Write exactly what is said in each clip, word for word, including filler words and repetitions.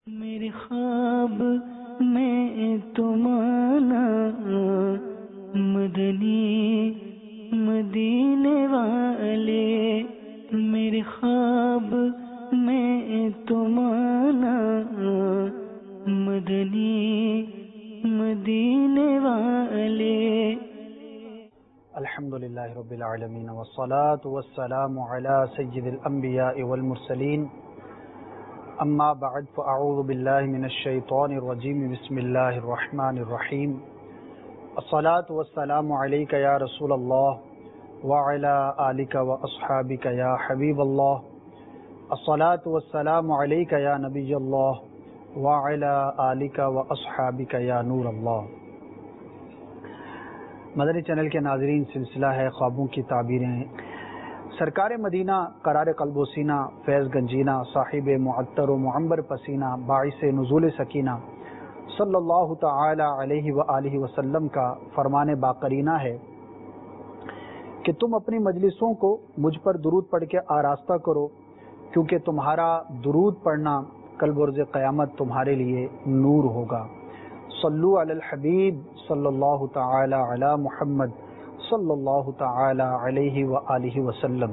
میرے خواب میں تمہارا مدنی مدینے والے، میرے خواب میں تمہارا مدنی مدینے والے۔ الحمدللہ رب العالمین والصلاة والسلام علی سید الانبیاء والمرسلین، اما بعد فاعوذ باللہ من الشیطان الرجیم، بسم اللہ الرحمن الرحیم۔ الصلاة والسلام علیک یا رسول اللہ وعلی آلک واصحابک یا حبیب اللہ، الصلاة والسلام علیک یا نبی اللہ وعلی آلک واصحابک یا نور اللہ۔ مدنی چینل کے ناظرین، سلسلہ ہے خوابوں کی تعبیریں۔ سرکار مدینہ قرار قلب و سینہ، فیض گنجینہ، صاحب معطر و معمبر پسینہ، باعث نزول سکینہ صلی اللہ تعالی علیہ وآلہ وسلم کا فرمان باقرینہ ہے کہ تم اپنی مجلسوں کو مجھ پر درود پڑھ کے آراستہ کرو، کیونکہ تمہارا درود پڑھنا کل برز قیامت تمہارے لیے نور ہوگا۔ صلو علی الحبیب صلی اللہ تعالی علی محمد صلی اللہ تعالی علیہ وآلہ وسلم۔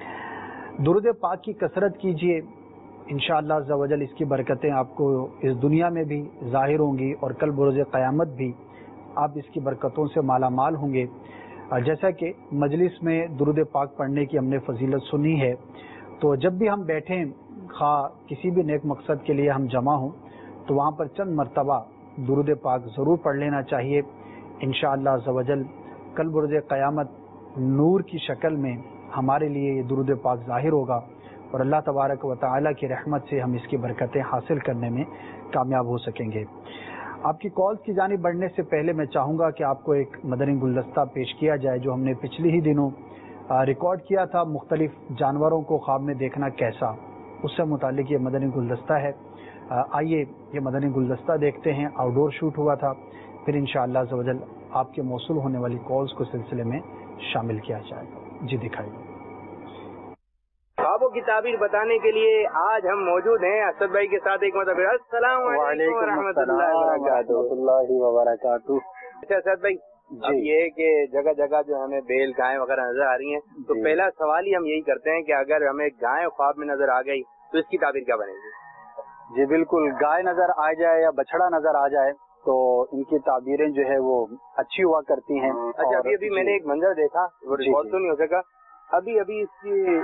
درود پاک کی کثرت کیجئے، انشاءاللہ عز و جل اس کی برکتیں آپ کو اس دنیا میں بھی ظاہر ہوں گی اور کل بروز قیامت بھی آپ اس کی برکتوں سے مالا مال ہوں گے۔ جیسا کہ مجلس میں درود پاک پڑھنے کی ہم نے فضیلت سنی ہے، تو جب بھی ہم بیٹھیں، خواہ کسی بھی نیک مقصد کے لیے ہم جمع ہوں، تو وہاں پر چند مرتبہ درود پاک ضرور پڑھ لینا چاہیے۔ انشاءاللہ عز و جل کل برز قیامت نور کی شکل میں ہمارے لیے یہ درود پاک ظاہر ہوگا اور اللہ تبارک و تعالی کی رحمت سے ہم اس کی برکتیں حاصل کرنے میں کامیاب ہو سکیں گے۔ آپ کی کالز کی جانب بڑھنے سے پہلے میں چاہوں گا کہ آپ کو ایک مدنی گلدستہ پیش کیا جائے جو ہم نے پچھلے ہی دنوں ریکارڈ کیا تھا، مختلف جانوروں کو خواب میں دیکھنا کیسا، اس سے متعلق یہ مدنی گلدستہ ہے۔ آئیے یہ مدنی گلدستہ دیکھتے ہیں، آؤٹ ڈور شوٹ ہوا تھا، پھر انشاءاللہ عز و جل آپ کے موصول ہونے والی کالز کو سلسلے میں شامل کیا جائے گا۔ جی دکھائیے۔ خوابوں کی تعبیر بتانے کے لیے آج ہم موجود ہیں اسد بھائی کے ساتھ ایک مرتبہ۔ السلام علیکم ورحمۃ اللہ وبرکاتہ۔ اچھا اسد بھائی، اب یہ کہ جگہ جگہ جو ہمیں بیل گائیں وغیرہ نظر آ رہی ہیں، تو پہلا سوال ہی ہم یہی کرتے ہیں کہ اگر ہمیں گائے خواب میں نظر آ گئی تو اس کی تعبیر کیا بنے گی؟ جی بالکل، گائے نظر آ جائے یا بچڑا نظر آ جائے تو ان کی تعبیریں جو ہے وہ اچھی ہوا کرتی ہیں۔ اچھا، ابھی ابھی میں نے ایک منظر دیکھا، وہ ریکارڈ تو نہیں ہو سکا، ابھی ابھی اس کی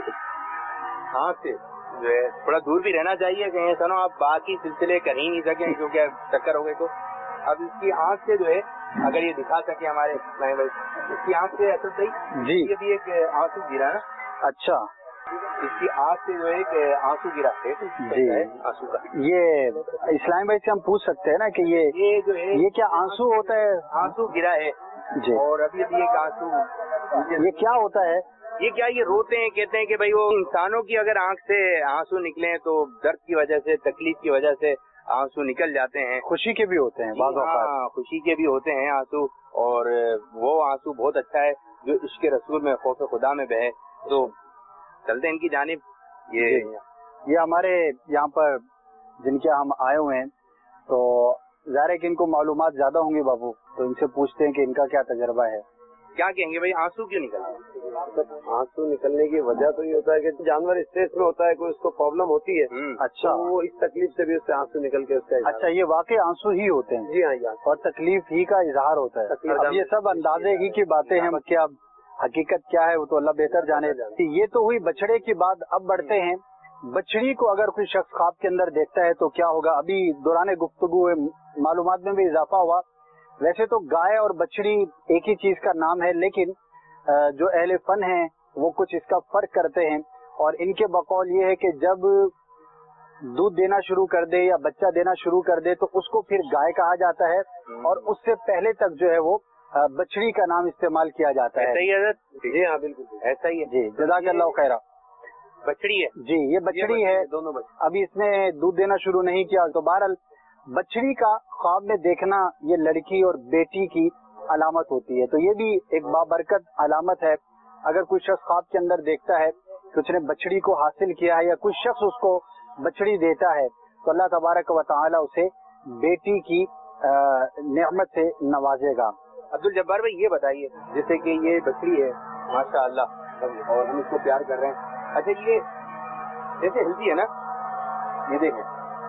آنکھ سے جو ہے تھوڑا دور بھی رہنا چاہیے، کہیں سنو آپ باقی سلسلے کر ہی نہیں سکیں کیونکہ چکر ہو گئے، تو اب اس کی آنکھ سے جو ہے اگر یہ دکھا سکے ہمارے اس کی آنکھ سے اصل صحیح جی یہ بھی ایک آنسو گرا نا۔ اچھا، اس کی آنکھ سے جو ہے ایک آنسو گرا ہے جی آنسو کا۔ یہ اسلام بھائی سے ہم پوچھ سکتے ہیں نا کہ یہ یہ جو ہے یہ کیا آنسو ہوتا ہے؟ آنسو گرا ہے جی، اور ابھی ابھی ایک آنسو یہ کیا ہوتا ہے؟ یہ کیا یہ روتے ہیں، کہتے ہیں کہ بھائی وہ انسانوں کی اگر آنکھ سے آنسو نکلیں تو درد کی وجہ سے، تکلیف کی وجہ سے آنسو نکل جاتے ہیں۔ خوشی کے بھی ہوتے ہیں بعض اوقات؟ ہاں، خوشی کے بھی ہوتے ہیں آنسو، اور وہ آنسو بہت اچھا ہے جو عشق رسول میں، خوف خدا میں بہے۔ تو چلتے ہیں ان کی جانب۔ یہ یہ ہمارے یہاں پر جن کے ہم آئے ہوئے ہیں، تو ظاہر ہے کہ ان کو معلومات زیادہ ہوں گی بابو، تو ان سے پوچھتے ہیں کہ ان کا کیا تجربہ ہے۔ کیا کہیں گے بھائی، آنسو کیوں نکلتے؟ آنسو نکلنے کی وجہ تو یہ ہوتا ہے کہ جانور اسٹریس میں ہوتا ہے، کوئی اس کو پرابلم ہوتی ہے، اچھا، وہ اس تکلیف سے بھی اس سے آنسو نکل کے اس کا۔ اچھا، یہ واقعی آنسو ہی ہوتے ہیں؟ جی ہاں، اور تکلیف ہی کا اظہار ہوتا ہے۔ اب یہ سب اندازے ہی کی باتیں ہیں کہ اب حقیقت کیا ہے وہ تو اللہ بہتر جانے۔ یہ تو ہوئی بچڑے کی بات، اب بڑھتے ہیں بچڑی کو۔ اگر کوئی شخص خواب کے اندر دیکھتا ہے تو کیا ہوگا؟ ابھی دوران گفتگو معلومات میں بھی اضافہ ہوا، ویسے تو گائے اور بچڑی ایک ہی چیز کا نام ہے، لیکن جو اہل فن ہیں وہ کچھ اس کا فرق کرتے ہیں، اور ان کے بقول یہ ہے کہ جب دودھ دینا شروع کر دے یا بچہ دینا شروع کر دے تو اس کو پھر گائے کہا جاتا ہے، اور اس سے پہلے تک جو ہے وہ بچڑی کا نام استعمال کیا جاتا ہے۔ صحیح ہے؟ جی ہاں بالکل ایسا ہی ہے۔ جی جزاک اللہ خیرہ۔ بچڑی ہے جی، یہ بچڑی ہے، دونوں ابھی اس نے دودھ دینا شروع نہیں کیا۔ تو بہرحال بچڑی کا خواب میں دیکھنا یہ لڑکی اور بیٹی کی علامت ہوتی ہے، تو یہ بھی ایک بابرکت علامت ہے۔ اگر کوئی شخص خواب کے اندر دیکھتا ہے کہ اس نے بچڑی کو حاصل کیا ہے یا کوئی شخص اس کو بچڑی دیتا ہے تو اللہ تبارک و تعالی اسے بیٹی کی نعمت سے نوازے گا. عبد الجبار بھائی یہ بتائیے، جیسے کہ یہ بکری ہے ماشاء اللہ اور ہم اس کو پیار کر رہے ہیں، اچھا یہ جیسے ہلتی ہے نا، یہ دیکھیں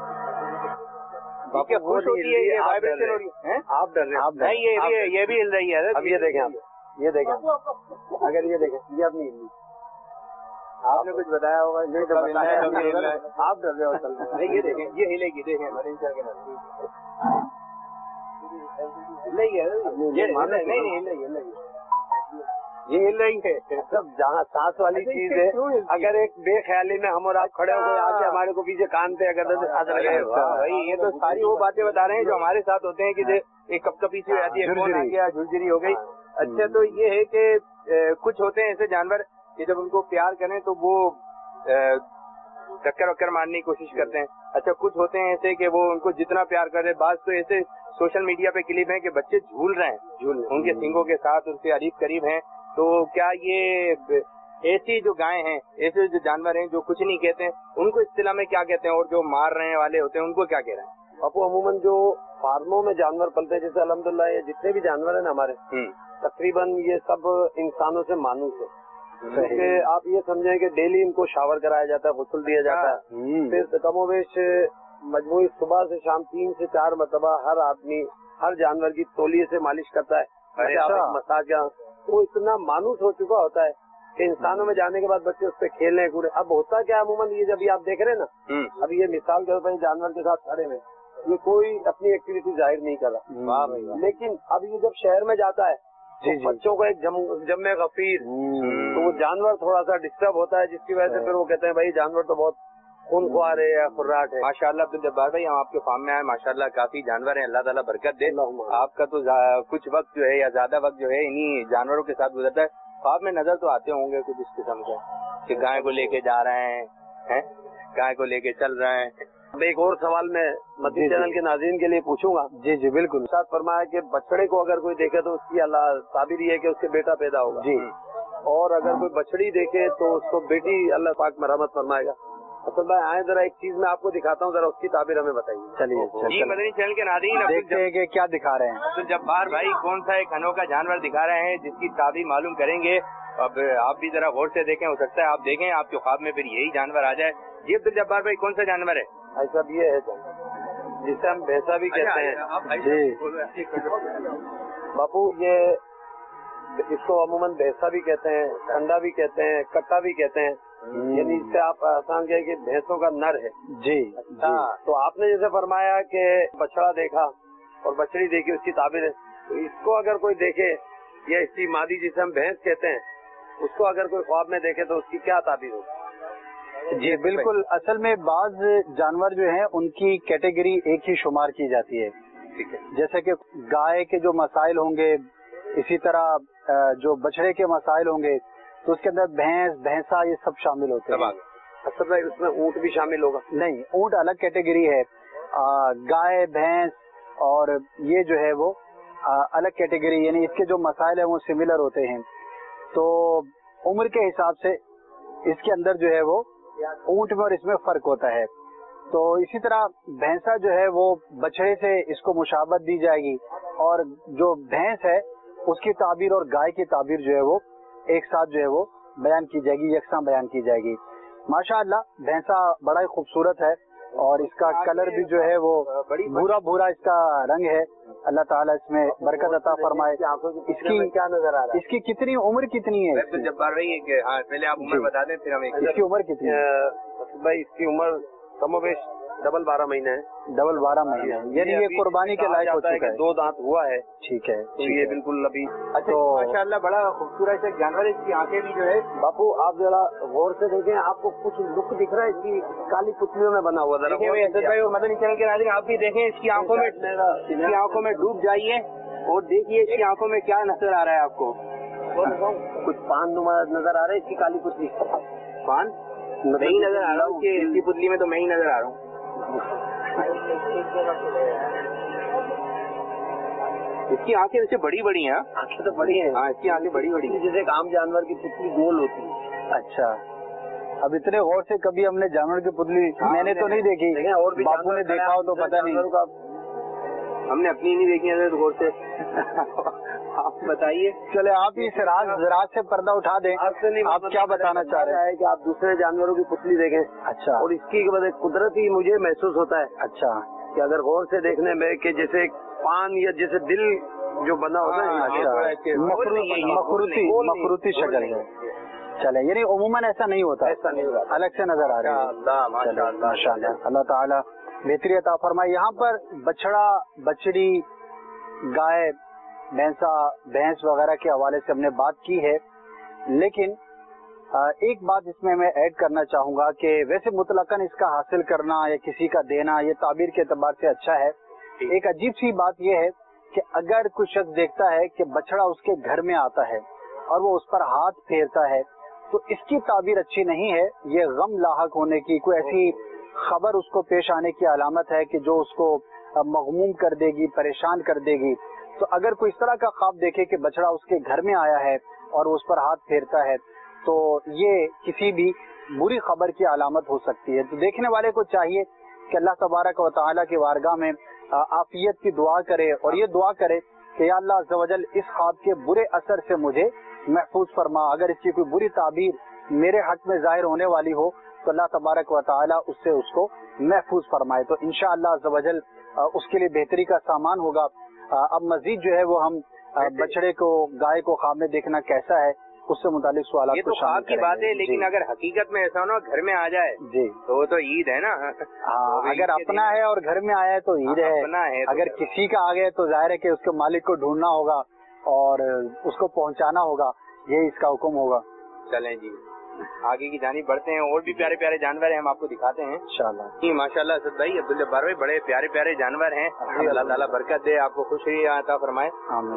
خوش ہوتی ہے، یہ وائبریشن ہو رہی ہے، آپ ڈر رہے ہیں؟ نہیں یہ یہ بھی ہل رہی ہے. اب یہ دیکھیں، آپ یہ دیکھیں، اگر یہ دیکھیں یہ اپنی ہلی، آپ نے کچھ بتایا ہوگا نہیں تو آپ ڈر رہے ہو؟ نہیں یہ دیکھیں یہ ہلے گی، دیکھیں یہ ہل رہی ہے. سب جہاں سانس والی چیز ہے، اگر ایک بے خیالی میں ہم اور آپ کھڑے ہو گئے آگے ہمارے کو پیچھے کان پہ اگر سانس لگے، بھائی یہ تو ساری وہ باتیں بتا رہے ہیں جو ہمارے ساتھ ہوتے ہیں کہ ایک کپ کپی سی ہو جاتی ہے، کون آ گیا، جھرجھری ہو گئی. اچھا تو یہ ہے کہ کچھ ہوتے ہیں ایسے جانور کہ جب ان کو پیار کریں تو وہ چکر وکر مارنے کی کوشش کرتے ہیں. اچھا کچھ ہوتے ہیں ایسے کہ وہ ان کو جتنا پیار کرے، بعض تو ایسے سوشل میڈیا پہ کلپ ہیں کہ بچے جھول رہے ہیں جھول ان کے سینگوں کے ساتھ، ان سے قریب قریب ہیں. تو کیا یہ ایسی جو گائے ہیں، ایسے جو جانور ہیں جو کچھ نہیں کہتے ہیں، ان کو اصطلاح میں کیا کہتے ہیں، اور جو مار رہنے والے ہوتے ہیں ان کو کیا کہہ رہے ہیں؟ ابو عموماً جو فارموں میں جانور پلتے ہیں، جیسے الحمدللہ یہ جتنے بھی جانور ہیں نا ہمارے، تقریباً یہ سب انسانوں سے مانوس ہے. کیونکہ آپ یہ سمجھیں کہ ڈیلی ان کو شاور کرایا جاتا ہے، غسل دیا جاتا ہے، پھر کم و بیش مجموعی صبح سے شام تین سے چار مرتبہ ہر آدمی ہر جانور کی تولیے سے مالش کرتا ہے، مساج. وہ اتنا مانوس ہو چکا ہوتا ہے کہ انسانوں میں جانے کے بعد بچے اس پہ کھیلنے کودے. اب ہوتا کیا عموماً یہ جب یہ آپ دیکھ رہے ہیں نا، اب یہ مثال کے طور پر جانور کے ساتھ کھڑے ہوئے، یہ کوئی اپنی ایکٹیویٹی ظاہر نہیں کر رہا، لیکن اب یہ جب شہر میں جاتا ہے جی بچوں کو ایک جمع غفیر، تو وہ جانور تھوڑا سا ڈسٹرب ہوتا ہے، جس کی وجہ سے پھر وہ کہتے ہیں بھائی جانور تو بہت خون خوار ہے یا خراٹ ہے. ماشاء اللہ عبد الجبار بھائی، ہم آپ کے فارم میں آئے، ماشاء اللہ کافی جانور ہیں، اللہ تعالیٰ برکت دے. آپ کا تو کچھ وقت جو ہے یا زیادہ وقت جو ہے انہی جانوروں کے ساتھ گزرتا ہے. خواب میں نظر تو آتے ہوں گے کچھ اس قسم کے کہ گائے کو لے کے جا رہے ہیں، گائے کو لے کے چل رہے ہیں. اب ایک اور سوال میں مدنی چینل کے ناظرین کے لیے پوچھوں گا. جی جی بالکل. ساتھ فرمایا کہ بچڑے کو اگر کوئی دیکھے تو اس کی اللہ تعبیر یہ ہے کہ اس کے بیٹا پیدا ہوگا جی، اور اگر کوئی بچڑی دیکھے تو اس کو بیٹی اللہ پاک مرحمت فرمائے گا. اصل بھائی آئے ذرا ایک چیز میں آپ کو دکھاتا ہوں، ذرا اس کی تعبیر ہمیں بتائیے. چلیے جی مدنی چینل کے ناظرین دیکھتے ہیں کہ کیا دکھا رہے ہیں. عبد الجبار بھائی کون سا ایک انوکھا جانور دکھا رہے ہیں جس کی تعبیر معلوم کریں گے. اب آپ بھی ذرا غور سے دیکھیں، ہو سکتا ہے آپ دیکھیں آپ کے خواب میں پھر یہی جانور آ جائے. جی عبد الجبار بھائی کون سا جانور ہے؟ ایسا بھی ہے جسے ہم بھینسا بھی کہتے ہیں. جی باپو یہ اس کو عموماً بھینسا بھی کہتے ہیں، کنڈا بھی کہتے ہیں، کٹا بھی کہتے ہیں، یعنی اس سے آپ آسان کہیں کہ بھینسوں کا نر ہے. جی تو آپ نے جیسے فرمایا کہ بچڑا دیکھا اور بچڑی دیکھی اس کی تعبیر ہے، تو اس کو اگر کوئی دیکھے یا اس کی مادی جسے ہم بھینس کہتے ہیں اس کو اگر کوئی خواب میں دیکھے تو اس کی کیا تعبیر ہوگی؟ جی بالکل. اصل میں بعض جانور جو ہیں ان کی کیٹیگری ایک ہی شمار کی جاتی ہے. ٹھیک ہے. جیسے کہ گائے کے جو مسائل ہوں گے، اسی طرح جو بچڑے کے مسائل ہوں گے، تو اس کے اندر بھینس بھینسا یہ سب شامل ہوتے ہیں. اصل میں اس میں اونٹ بھی شامل ہوگا؟ نہیں، اونٹ الگ کیٹیگری ہے. گائے بھینس اور یہ جو ہے وہ الگ کیٹیگری، یعنی اس کے جو مسائل ہیں وہ سملر ہوتے ہیں. تو عمر کے حساب سے اس کے اندر جو ہے وہ اونٹ میں اور اس میں فرق ہوتا ہے. تو اسی طرح بھینسا جو ہے وہ بچڑے سے اس کو مشابہت دی جائے گی، اور جو بھینس ہے اس کی تعبیر اور گائے کی تعبیر جو ہے وہ ایک ساتھ جو ہے وہ بیان کی جائے گی، یکساں بیان کی جائے گی. ماشاء اللہ بھینسا بڑا ہی خوبصورت ہے، اور اس کا کلر بھی جو ہے وہ بھورا بھورا اس کا رنگ ہے. اللہ تعالیٰ اس میں برکت عطا فرمائے. اس کی کیا نظر آ رہا ہے؟ اس کی کتنی عمر کتنی ہے؟ جبار بھائی پہلے آپ عمر بتا دیں پھر ہم. اس کی عمر کتنی ہے بھائی؟ اس کی عمر کم و بیش ڈبل بارہ مہینہ ہے. ڈبل بارہ مہینہ ہے، یعنی یہ قربانی کے لائق ہوتا ہے کہ دو دانت ہوا ہے. ٹھیک ہے، تو یہ بالکل ابھی. اچھا ماشاء اللہ بڑا خوبصورت ہے جانور. اس کی آنکھیں بھی جو ہے باپو آپ ذرا غور سے دیکھیں، آپ کو کچھ لک دکھ رہا ہے اس کی کالی پتلیوں میں بنا ہوا. مدنی چینل کے ناظرین آپ بھی دیکھیں، اس کی آنکھوں میں اس کی آنکھوں میں ڈوب جائیے اور دیکھیے اس کی آنکھوں میں کیا نظر آ رہا ہے آپ کو. کچھ پان نما نظر آ رہا ہے اس کی کالی پتلی. پان نہیں نظر آ رہا ہوں کہ اس کی پتلی میں تو میں ہی نظر آ رہا ہوں. اس کی آنکھیں ویسے بڑی بڑی ہیں. آنکھیں تو بڑی ہیں. ہاں اس کی آنکھیں بڑی بڑی ہیں، جیسے ایک عام جانور کی پتلی گول ہوتی ہے. اچھا اب اتنے غور سے کبھی ہم نے جانور کی پتلی میں نے تو نہیں دیکھی, اور باپو نے دیکھا ہو تو پتہ نہیں, ہم نے اپنی نہیں دیکھی ہے غور سے. آپ بتائیے. چلے آپ ہی زراعت سے پردہ اٹھا دیں, آپ کیا بتانا چاہ رہے ہیں؟ کہ آپ دوسرے جانوروں کی پتلی دیکھیں. اچھا. اور اس کی قدرتی مجھے محسوس ہوتا ہے. اچھا. کہ اگر غور سے دیکھنے میں کہ جیسے پان یا جیسے دل جو بنا ہوتا ہے مخروطی مخروطی شکل ہے. چلے یعنی عموماً ایسا نہیں ہوتا, ایسا نہیں ہوتا, الگ سے نظر آ رہا ہے. ماشاء اللہ, اللہ تعالیٰ بہتری عطا فرمائے. یہاں پر بچڑا, بچڑی, گائے, بھینسا, بھینس وغیرہ کے حوالے سے ہم نے بات کی ہے, لیکن ایک بات اس میں میں ایڈ کرنا چاہوں گا کہ ویسے مطلقاً اس کا حاصل کرنا یا کسی کا دینا یہ تعبیر کے اعتبار سے اچھا ہے. ایک عجیب سی بات یہ ہے کہ اگر کوئی شخص دیکھتا ہے کہ بچڑا اس کے گھر میں آتا ہے اور وہ اس پر ہاتھ پھیرتا ہے تو اس کی تعبیر اچھی نہیں ہے. یہ غم لاحق ہونے کی, کوئی ایسی خبر اس کو پیش آنے کی علامت ہے کہ جو اس کو مغموم کر دے گی, پریشان کر دے گی. تو اگر کوئی اس طرح کا خواب دیکھے کہ بچڑا اس کے گھر میں آیا ہے اور اس پر ہاتھ پھیرتا ہے تو یہ کسی بھی بری خبر کی علامت ہو سکتی ہے. تو دیکھنے والے کو چاہیے کہ اللہ تبارک و تعالیٰ کی بارگاہ میں عافیت کی دعا کرے اور یہ دعا کرے کہ یا اللہ عز و جل اس خواب کے برے اثر سے مجھے محفوظ فرما. اگر اس کی کوئی بری تعبیر میرے حق میں ظاہر ہونے والی ہو تو اللہ تبارک و تعالیٰ اس سے اس کو محفوظ فرمائے. تو انشاءاللہ عز و جل اس کے لیے بہتری کا سامان ہوگا. اب مزید جو ہے وہ ہم بچڑے کو, گائے کو خواب میں دیکھنا کیسا ہے اس سے متعلق سوالات. یہ تو خواب کی بات ہے, لیکن اگر حقیقت میں ایسا ہو نا گھر میں آ جائے جی تو وہ تو عید ہے نا. ہاں, اگر اپنا ہے اور گھر میں آیا ہے تو عید ہے. اگر کسی کا آ گیا تو ظاہر ہے کہ اس کے مالک کو ڈھونڈنا ہوگا اور اس کو پہنچانا ہوگا, یہی اس کا حکم ہوگا. چلیں جی آگے کی جانب بڑھتے ہیں. اور بھی پیارے پیارے جانور ہیں, ہم آپ کو دکھاتے ہیں انشاءاللہ. جی ماشاء اللہ اسد بھائی, عبدالجبار بھائی, بڑے پیارے پیارے جانور ہیں. اللہ تعالیٰ برکت دے, آپ کو خوشی عطا فرمائے.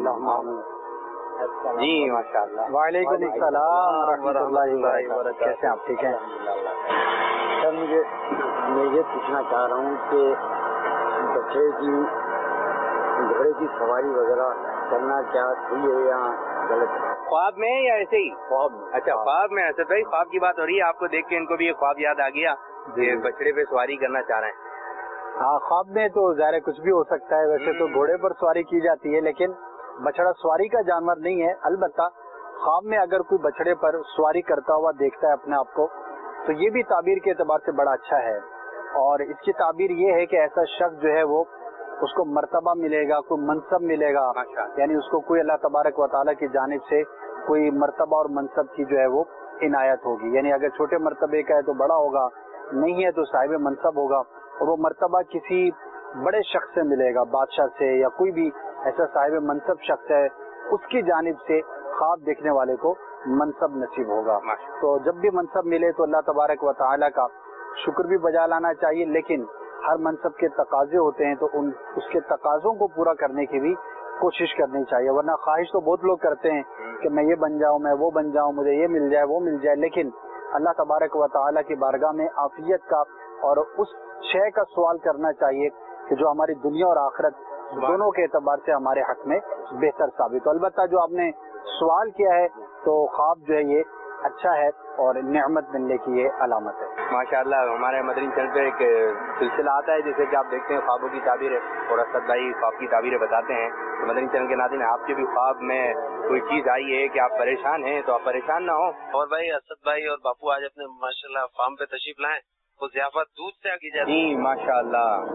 جی ماشاء اللہ. وعلیکم السلام ورحمۃ اللہ وبرکاتہ. کیسے آپ, ٹھیک ہیں؟ سر مجھے میں یہ پوچھنا چاہ رہا ہوں کہ بچے کی گھوڑے کی سواری وغیرہ کرنا کیا صحیح ہے یا غلط؟ خواب میں یا ایسے ہی؟ خواب میں. اچھا خواب میں. اسد بھائی خواب کی بات ہو رہی ہے, آپ کو دیکھ کے ان کو بھی یہ خواب یاد آ گیا کہ بچڑے پہ سواری کرنا چاہ رہے ہیں. ہاں, خواب میں تو ظاہر کچھ بھی ہو سکتا ہے. ویسے تو گھوڑے پر سواری کی جاتی ہے لیکن بچڑا سواری کا جانور نہیں ہے. البتہ خواب میں اگر کوئی بچڑے پر سواری کرتا ہوا دیکھتا ہے اپنے آپ کو تو یہ بھی تعبیر کے اعتبار سے بڑا اچھا ہے. اور اس کی تعبیر یہ ہے کہ ایسا شخص جو ہے وہ اس کو مرتبہ ملے گا, کوئی منصب ملے گا, یعنی اس کو کوئی اللہ تبارک و تعالیٰ کی جانب سے کوئی مرتبہ اور منصب کی جو ہے وہ عنایت ہوگی. یعنی اگر چھوٹے مرتبے کا ہے تو بڑا ہوگا, نہیں ہے تو صاحب منصب ہوگا, اور وہ مرتبہ کسی بڑے شخص سے ملے گا, بادشاہ سے یا کوئی بھی ایسا صاحب منصب شخص ہے, اس کی جانب سے خواب دیکھنے والے کو منصب نصیب ہوگا. تو جب بھی منصب ملے تو اللہ تبارک و تعالیٰ کا شکر بھی بجا لانا چاہیے, لیکن ہر منصب کے تقاضے ہوتے ہیں تو ان اس کے تقاضوں کو پورا کرنے کی بھی کوشش کرنی چاہیے. ورنہ خواہش تو بہت لوگ کرتے ہیں کہ میں یہ بن جاؤں, میں وہ بن جاؤں, مجھے یہ مل جائے, وہ مل جائے, لیکن اللہ تبارک و تعالیٰ کی بارگاہ میں عافیت کا اور اس شے کا سوال کرنا چاہیے کہ جو ہماری دنیا اور آخرت دونوں کے اعتبار سے ہمارے حق میں بہتر ثابت ہو. البتہ جو آپ نے سوال کیا ہے تو خواب جو ہے یہ اچھا ہے اور نعمت ملنے کی یہ علامت ہے. ماشاء اللہ. ہمارے مدنی چینل پہ ایک سلسلہ آتا ہے جیسے کہ آپ دیکھتے ہیں خوابوں کی تعبیریں, اور اسد بھائی خواب کی تعبیریں بتاتے ہیں. تو مدنی چینل کے ناظرین, آپ کے بھی خواب میں کوئی چیز آئی ہے کہ آپ پریشان ہیں تو آپ پریشان نہ ہو. اور بھائی اسد بھائی اور باپو آج اپنے ماشاء اللہ فارم پہ تشریف لائیں, وہ ضیافت دودھ سے کی جاتی ہے. جی ماشاء اللہ.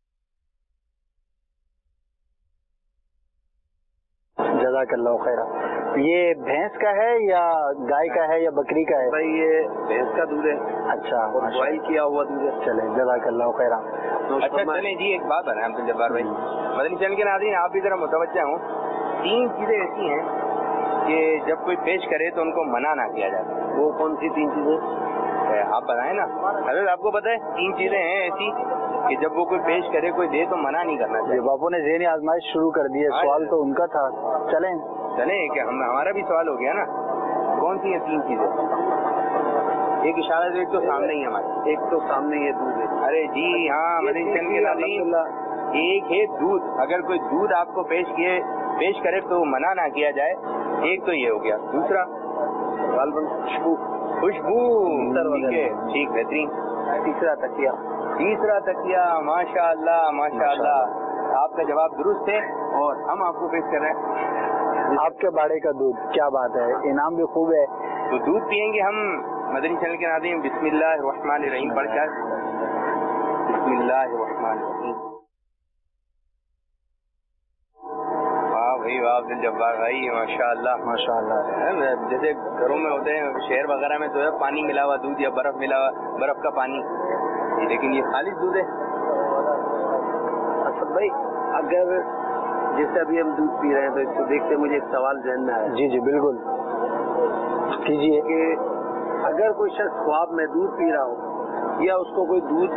جزاک اللہ خیر. یہ بھینس کا ہے یا گائے کا ہے یا بکری کا ہے؟ بھائی یہ بھینس کا دودھ ہے. اچھا, بوائل کیا ہوا دودھ ہے. چلے جزاک اللہ خیر. اچھا چلیں جی, ایک بات ہے عبدالجبار بھائی, مدنی چینل کے ناظرین آپ بھی ذرا متوجہ ہوں. تین چیزیں ایسی ہیں کہ جب کوئی پیش کرے تو ان کو منع نہ کیا جاتا. وہ کون سی تین چیزیں آپ بتائیں نا حضرت, آپ کو پتہ ہے تین چیزیں ہیں ایسی کہ جب وہ کوئی پیش کرے کوئی دے تو منع نہیں کرنا چاہیے. باپو نے ذہنی آزمائش شروع کر دی ہے, سوال تو ان کا تھا. چلیں چلیں کہ ہم ہمارا بھی سوال ہو گیا نا. کون سی ہیں تین چیزیں؟ ایک اشارہ ایک تو سامنے ہی ہمارے, ایک تو سامنے یہ دودھ ہے. ارے جی ہاں مدنی چینل کے ناظرین, ایک ہے دودھ. اگر کوئی دودھ آپ کو پیش کیے پیش کرے تو منع نہ کیا جائے, ایک تو یہ ہو گیا. دوسرا غالباً خوشبو. خوشبو ٹھیک ہے، ٹھیک بہترین. تیسرا تکیہ تیسرا تکیہ ماشاء اللہ ماشاء اللہ آپ کا جواب درست ہے اور ہم آپ کو پیش کر رہے ہیں آپ کے باڑے کا دودھ. کیا بات ہے، انعام بھی خوب ہے. تو دودھ پیئیں گے ہم مدنی چینل کے ناظرین. بسم اللہ الرحمن الرحیم پڑھ کر. بسم اللہ الرحمن الرحیم. واہ بھائی واہ عبد الجبار بھائی ماشاء اللہ ماشاء اللہ. جیسے گھروں میں ہوتے ہیں شہر وغیرہ میں تو ہے پانی ملا ہوا دودھ یا برف ملا ہوا برف کا پانی، لیکن یہ خالص دودھ ہے. اسد بھائی اگر جیسے ابھی ہم دودھ پی رہے ہیں تو اس کو دیکھتے مجھے ایک سوال ذہن میں آیا. جی جی بالکل کیجیے. کہ اگر کوئی شخص خواب میں دودھ پی رہا ہو یا اس کو کوئی دودھ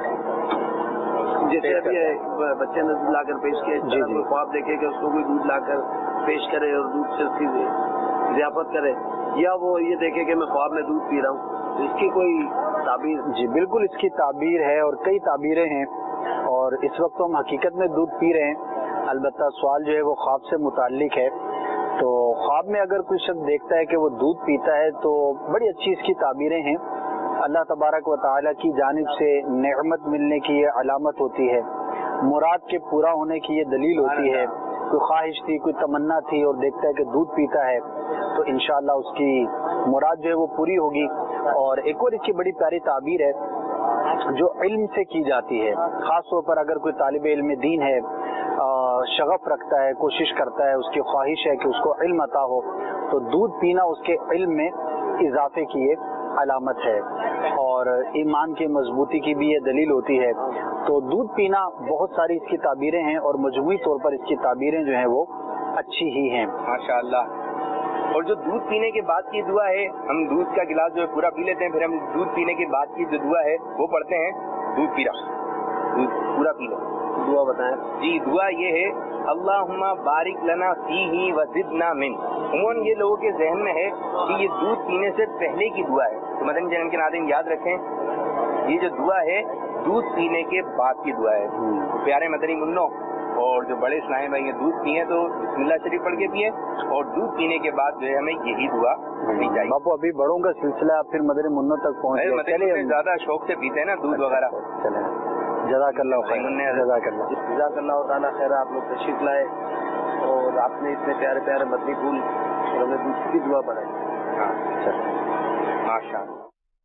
جیسے ابھی بچے نے لا کر پیش کیا، جی جی خواب دیکھے کہ اس کو کوئی دودھ لا کر پیش کرے اور دودھ سے اس کی ضیافت کرے، یا وہ یہ دیکھے کہ میں خواب میں دودھ پی رہا ہوں، تو اس کی کوئی تعبیر؟ جی بالکل اس کی تعبیر ہے اور کئی تعبیریں ہیں، اور اس وقت ہم حقیقت میں دودھ پی رہے ہیں. البتہ سوال جو ہے وہ خواب سے متعلق ہے. تو خواب میں اگر کوئی شخص دیکھتا ہے کہ وہ دودھ پیتا ہے تو بڑی اچھی اس کی تعبیریں ہیں. اللہ تبارک و تعالیٰ کی جانب سے نعمت ملنے کی یہ علامت ہوتی ہے، مراد کے پورا ہونے کی یہ دلیل ہوتی ہے. کوئی خواہش تھی، کوئی تمنا تھی اور دیکھتا ہے کہ دودھ پیتا ہے تو انشاءاللہ اس کی مراد جو ہے وہ پوری ہوگی. اور ایک اور اس کی بڑی پیاری تعبیر ہے جو علم سے کی جاتی ہے، خاص طور پر اگر کوئی طالب علم دین ہے، شغف رکھتا ہے، کوشش کرتا ہے، اس کی خواہش ہے کہ اس کو علم عطا ہو، تو دودھ پینا اس کے علم میں اضافے کی ایک علامت ہے اور ایمان کی مضبوطی کی بھی یہ دلیل ہوتی ہے. تو دودھ پینا بہت ساری اس کی تعبیریں ہیں اور مجموعی طور پر اس کی تعبیریں جو ہیں وہ اچھی ہی ہیں ماشاء اللہ. اور جو دودھ پینے کے بعد کی دعا ہے، ہم دودھ کا گلاس جو ہے پورا پی لیتے ہیں، پھر ہم دودھ پینے کے بعد کی جو دعا ہے وہ پڑھتے ہیں. دودھ پی رہا دودھ پورا پی لو. دعا بتائیں. جی دعا یہ ہے اللہم بارک لنا فیہ وزدنا من. عموماً یہ لوگوں کے ذہن میں ہے کہ یہ دودھ پینے سے پہلے کی دعا ہے، تو مدنی چینل کے ناظرین یاد رکھیں یہ جو دعا ہے دودھ پینے کے بعد کی دعا ہے. پیارے مدنی منوں اور جو بڑے اسلامی بھائی ہیں دودھ پیئے تو بسم اللہ شریف پڑھ کے پیئے، اور دودھ پینے کے بعد جو ہے ہمیں یہی دعا پڑھنی چاہیے. باپو ابھی بڑوں کا سلسلہ پھر مدنی منوں تک پہنچ گئے، زیادہ شوق سے پیتے ہیں نا دودھ وغیرہ. چلیں جزاک اللہ خیر. جزاک اللہ جزاک اللہ تعالیٰ خیر. آپ لوگ تشریف لائے اور آپ نے اتنے پیارے پیارے مدنی پھول اور ہمیں دودھ کی دعا پڑھائی. ماشاء اللہ.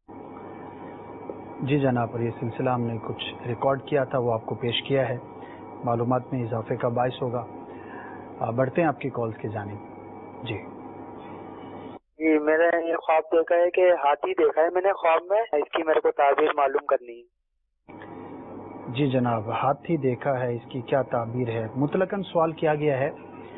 جی جناب، یہ سلسلہ ہم نے کچھ ریکارڈ کیا تھا وہ آپ کو پیش کیا ہے، معلومات میں اضافے کا باعث ہوگا. بڑھتے ہیں آپ کی کالز کی جانب. جی جی میں نے یہ خواب دیکھا ہے کہ ہاتھی دیکھا ہے میں نے خواب میں، اس کی میرے کو تعبیر معلوم کرنی ہے. جی جناب، ہاتھی دیکھا ہے، اس کی کیا تعبیر ہے؟ مطلقاً سوال کیا گیا ہے.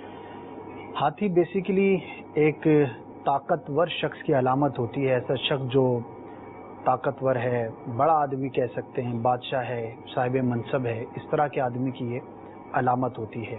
ہاتھی بیسیکلی ایک طاقتور شخص کی علامت ہوتی ہے، ایسا شخص جو طاقتور ہے، بڑا آدمی کہہ سکتے ہیں، بادشاہ ہے، صاحب منصب ہے، اس طرح کے آدمی کی یہ علامت ہوتی ہے.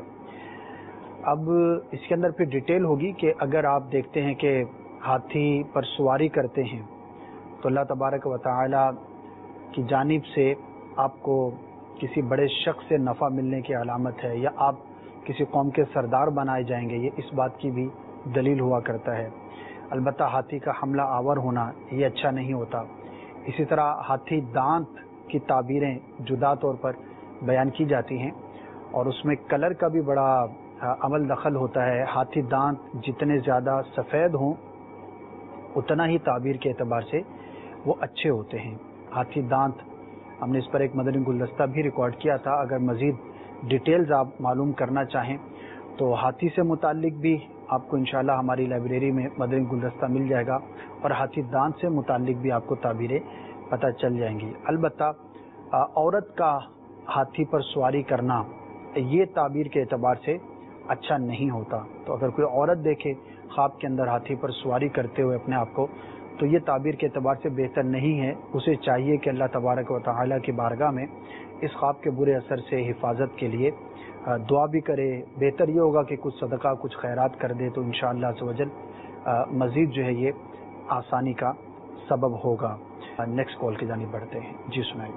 اب اس کے اندر پھر ڈیٹیل ہوگی کہ اگر آپ دیکھتے ہیں کہ ہاتھی پر سواری کرتے ہیں تو اللہ تبارک و تعالی کی جانب سے آپ کو کسی بڑے شخص سے نفع ملنے کی علامت ہے، یا آپ کسی قوم کے سردار بنائے جائیں گے، یہ اس بات کی بھی دلیل ہوا کرتا ہے. البتہ ہاتھی کا حملہ آور ہونا یہ اچھا نہیں ہوتا. اسی طرح ہاتھی دانت کی تعبیریں جدا طور پر بیان کی جاتی ہیں اور اس میں کلر کا بھی بڑا عمل دخل ہوتا ہے. ہاتھی دانت جتنے زیادہ سفید ہوں اتنا ہی تعبیر کے اعتبار سے وہ اچھے ہوتے ہیں. ہاتھی دانت ہم نے اس پر ایک مدنی گلدستہ بھی ریکارڈ کیا تھا، اگر مزید ڈیٹیلز آپ معلوم کرنا چاہیں تو ہاتھی سے متعلق بھی آپ کو انشاءاللہ ہماری لائبریری میں مدنی گلدستہ مل جائے گا، اور ہاتھی دانت سے متعلق بھی آپ کو تعبیریں پتہ چل جائیں گی. البتہ عورت کا ہاتھی پر سواری کرنا یہ تعبیر کے اعتبار سے اچھا نہیں ہوتا. تو اگر کوئی عورت دیکھے خواب کے اندر ہاتھی پر سواری کرتے ہوئے اپنے آپ کو تو یہ تعبیر کے اعتبار سے بہتر نہیں ہے. اسے چاہیے کہ اللہ تبارک و تعالیٰ کی بارگاہ میں اس خواب کے برے اثر سے حفاظت کے لیے دعا بھی کرے. بہتر یہ ہوگا کہ کچھ صدقہ کچھ خیرات کر دے تو انشاءاللہ عز و جل مزید جو ہے یہ آسانی کا سبب ہوگا. نیکسٹ کال کی جانب بڑھتے ہیں. جی سنائیے.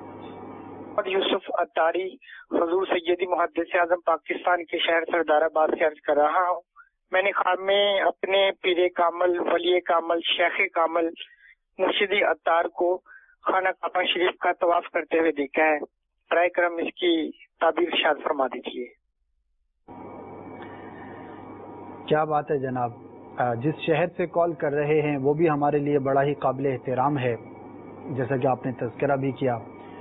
یوسف اتاری حضور سیدی محدث اعظم پاکستان کے شہر سردار آباد سے عرض کر رہا ہوں. میں نے خواب میں اپنے پیر کامل، ولی کامل، شیخ کامل मुर्शिदी अत्तार को खाना काबा शरीफ का तवाफ करते हुए देखा है। बराए करम इसकी ताबीर इरशाद फरमा दीजिए। क्या बात है जनाब, जिस शहर से कॉल कर रहे हैं वो भी हमारे लिए बड़ा ही काबिल एहतराम है, जैसा कि आपने तज़किरा भी किया,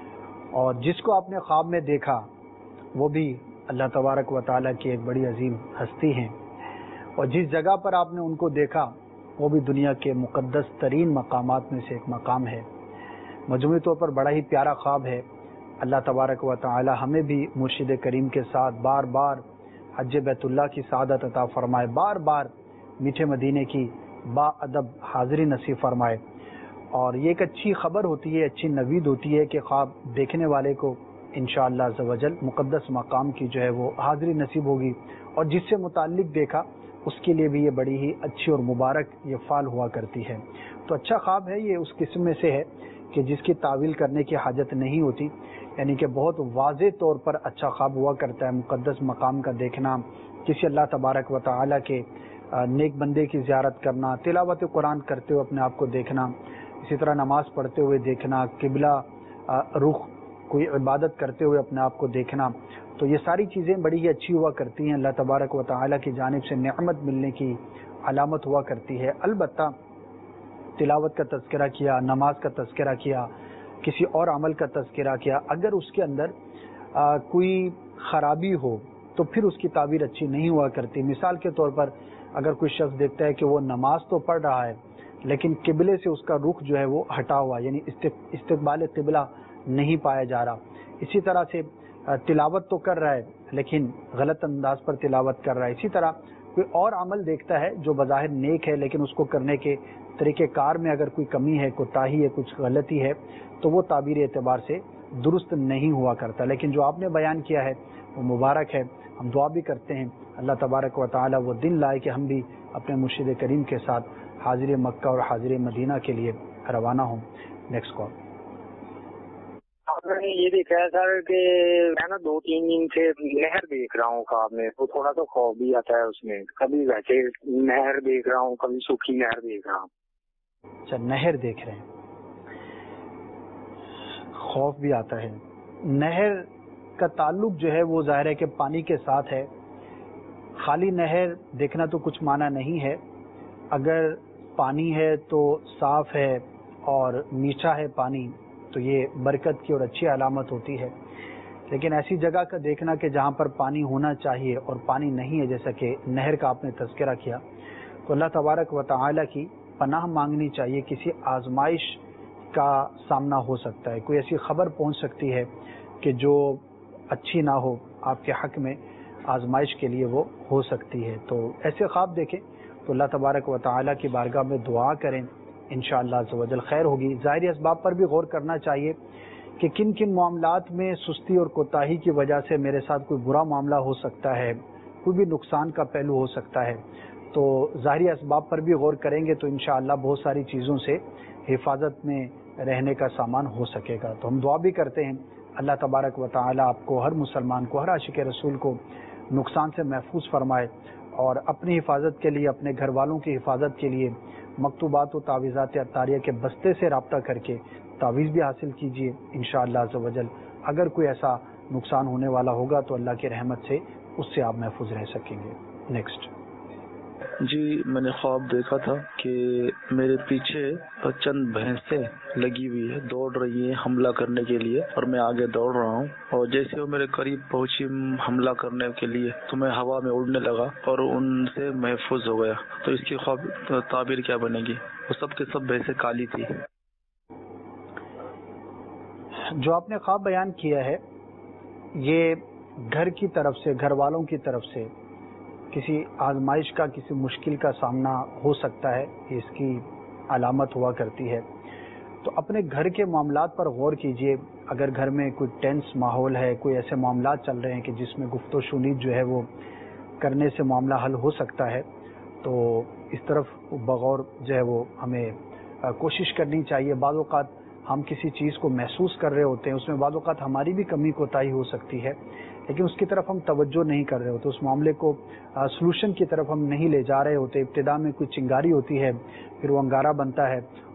और जिसको आपने ख्वाब में देखा वो भी अल्लाह तबारक व तआला की एक बड़ी अजीम हस्ती हैं, और जिस जगह पर आपने उनको देखा वो भी दुनिया के मुक़द्दस तरीन मकामात में से एक मकाम है। मजमूई तौर पर बड़ा ही प्यारा ख्वाब है। अल्लाह तबारक व तआला हमें भी मुर्शिद करीम के साथ बार बार हज बैतुल्लाह की सआदत अता फरमाए, बार बार मीठे मदीने की बाअदब हाज़िरी नसीब फरमाए। और ये एक अच्छी खबर होती है, अच्छी नवीद होती है कि ख्वाब देखने वाले को इंशाअल्लाह अज़्ज़ व जल मुक़द्दस मकाम की जो है वो हाज़िरी नसीब होगी, और जिससे मुताल्लिक देखा उसके लिए भी ये बड़ी ही अच्छी और मुबारक ये फ़ाल हुआ करती है। तो अच्छा ख्वाब है, ये उस किस्म में से है कि जिसकी तावील करने की हाजत नहीं होती, यानी कि बहुत वाज़े तौर पर अच्छा ख्वाब हुआ करता है। मुक़द्दस मकाम का देखना, किसी अल्लाह तबारक व तआला के नेक बंदे की ज़ियारत करना, तिलावत कुरान करते हुए अपने आप को देखना, इसी तरह नमाज पढ़ते हुए देखना, किबला रुख कोई इबादत करते हुए अपने आप को देखना, तो ये सारी चीज़ें बड़ी ही अच्छी हुआ करती हैं। अल्लाह तबारक व तआला की जानिब से नेमत मिलने की अलामत हुआ करती है। अलबत्ता तिलावत का तज़किरा किया, नमाज का तज़किरा किया, किसी और अमल का तज़किरा किया, अगर उसके अंदर आ, कोई ख़राबी हो तो फिर उसकी ताबीर अच्छी नहीं हुआ करती। मिसाल के तौर पर अगर कोई शख्स देखता है कि वो नमाज तो पढ़ रहा है लेकिन किबले से उसका रुख जो है वो हटा हुआ, यानी इस्तिक़बाल किबला नहीं पाया जा रहा, इसी तरह से तिलावत तो कर रहा है लेकिन गलत अंदाज पर तिलावत कर रहा है, इसी तरह कोई और अमल देखता है जो बज़ाहिर नेक है लेकिन उसको करने के तरीक़ेकार में अगर कोई कमी है, कोताही है, कुछ गलती है, तो वो ताबीर एतबार से दुरुस्त नहीं हुआ करता। लेकिन जो आपने बयान किया है वो मुबारक है। हम दुआ भी करते हैं अल्लाह तबारक व तआला वो दिन लाए कि हम भी अपने मुर्शिद करीम के साथ हाजिर मक्का और हाजिर मदीना के लिए रवाना हों। Next call. आपने ये देखा है सर कि मैं ना दो तीन दिन से नहर देख रहा हूँ ख्वाब में, तो थोड़ा सा खौफ भी आता है उसमें। कभी वैसे नहर देख रहा हूँ, कभी सूखी नहर देख रहा हूँ। अच्छा, नहर देख रहे हैं, खौफ भी आता है। नहर का ताल्लुक जो है वो जाहिर है कि पानी के साथ है। खाली नहर देखना तो कुछ माना नहीं है। अगर पानी है तो साफ है और मीठा है पानी, तो ये बरकत की और अच्छी अलामत होती है। लेकिन ऐसी जगह का देखना कि जहाँ पर पानी होना चाहिए और पानी नहीं है, जैसा कि नहर का आपने तज़किरा किया, तो अल्लाह तबारक व तआला की पनाह मांगनी चाहिए। किसी आजमाइश का सामना हो सकता है, कोई ऐसी खबर पहुँच सकती है कि जो अच्छी ना हो, आपके हक़ में आजमाइश के लिए वो हो सकती है। तो ऐसे ख्वाब देखें तो अल्लाह तबारक व तआला की बारगाह में दुआ करें, इंशाअल्लाह अज़्ज़ व जल खैर होगी। ज़ाहिरी असबाब पर भी गौर करना चाहिए कि किन किन मामलात में सुस्ती और कोताही की वजह से मेरे साथ कोई बुरा मामला हो सकता है, कोई भी नुकसान का पहलू हो सकता है। तो ज़ाहिरी असबाब पर भी गौर करेंगे तो इंशाअल्लाह बहुत सारी चीज़ों से हिफाजत में रहने का सामान हो सकेगा। तो हम दुआ भी करते हैं अल्लाह तबारक व तआला आपको, हर मुसलमान को, हर आशिक रसूल को नुकसान से महफूज फरमाए, और अपनी हिफाजत के लिए, अपने घर वालों की हिफाजत के लिए मकतूबात व तावीज़ात अत्तारिया के बस्ते से रब्ता करके तावीज़ भी हासिल कीजिए इंशाअल्लाह अज़्ज़ व जल। अगर कोई ऐसा नुकसान होने वाला होगा तो अल्लाह की रहमत से उससे आप महफूज रह सकेंगे। नेक्स्ट। जी, मैंने ख्वाब देखा था कि मेरे पीछे चंद भैंसें लगी हुई है, दौड़ रही है हमला करने के लिए, और मैं आगे दौड़ रहा हूँ, और जैसे वो मेरे करीब पहुंची हमला करने के लिए तो मैं हवा में उड़ने लगा और उनसे महफूज हो गया। तो इसकी ख्वाब ताबीर क्या बनेगी? वो सब के सब भैंसें काली थी। जो आपने ख्वाब बयान किया है ये घर की तरफ से, घर वालों की तरफ से किसी आजमाइश का, किसी मुश्किल का सामना हो सकता है, इसकी अलामत हुआ करती है। तो अपने घर के मामलात पर गौर कीजिए। अगर घर में कोई टेंस माहौल है, कोई ऐसे मामलात चल रहे हैं कि जिसमें गुफ्तो शुनीद जो है वो करने से मामला हल हो सकता है, तो इस तरफ बगौर जो है वो हमें कोशिश करनी चाहिए। बाज़ औक़ात हम किसी चीज़ को महसूस कर रहे होते हैं, उसमें बाज़ औक़ात हमारी भी कमी कोताही हो सकती है, लेकिन उसकी तरफ हम तवज्जो नहीं कर रहे होते, उस मामले को सलूशन की तरफ हम नहीं ले जा रहे होते। इब्तिदा में कोई चिंगारी होती है, फिर वो अंगारा बनता है